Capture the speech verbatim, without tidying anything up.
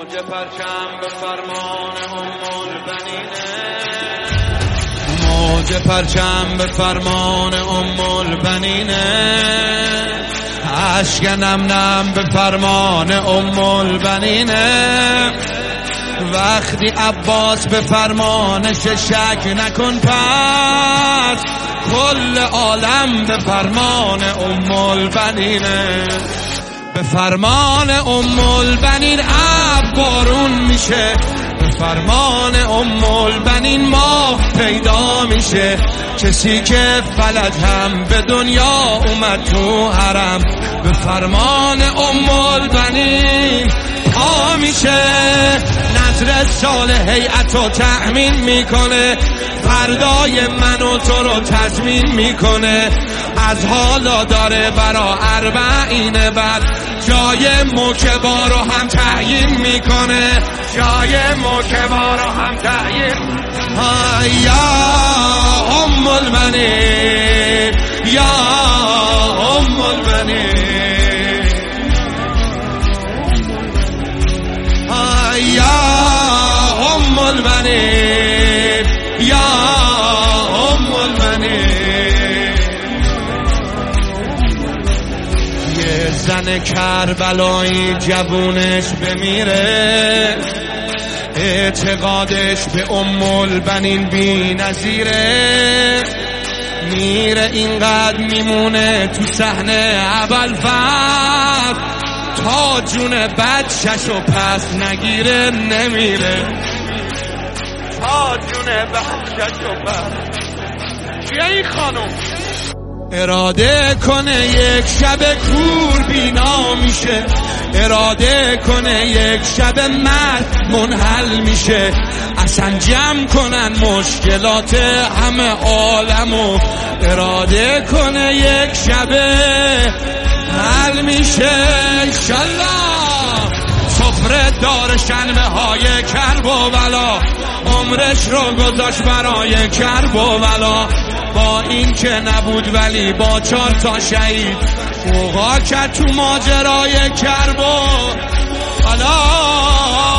موج پرچم به فرمان ام البنینه، موج پرچم به فرمان ام البنینه، اشک نم نم به فرمان ام البنینه. وقتی عباس به فرمانش شک نکن پس کل عالم به فرمان ام البنینه. به فرمان ام البنین اب بارون میشه، به فرمان ام البنین ماه پیدا میشه. کسی که فلج هم به دنیا اومد تو حرم، به فرمان ام البنین پا میشه. نظر سال هیئتو تأمین میکنه، فردای من و تو رو تضمین میکنه. از حالا داره برا اربعین بعد جای موکبا رو هم تعیین میکنه، جای موکبا رو هم تعیین. یا ام البنین، یا ام البنین، یا ام البنین، یا ام البنین. یه زن کربلایی جوونش بمیره، اعتقادش به ام البنین بی نظیره. میره اینقدر میمونه تو صحنه ابوالفضل تا جون بچه‌شو پس نگیره. نمیره تا جون بچه‌شو پس. کیه این خانم؟ اراده کنه یک شب کور بینا میشه، اراده کنه یک شب مرد منحل میشه. اصلا جمع کنن مشکلات همه عالمو، اراده کنه یک شب حل میشه. انشالله سفره دار شنبه های کرب و بلا، عمرش رو گذاشت برای کرب و بلا. با این که نبود ولی با چار تا شهید اوقا کرد تو ماجرای کرب و بلا.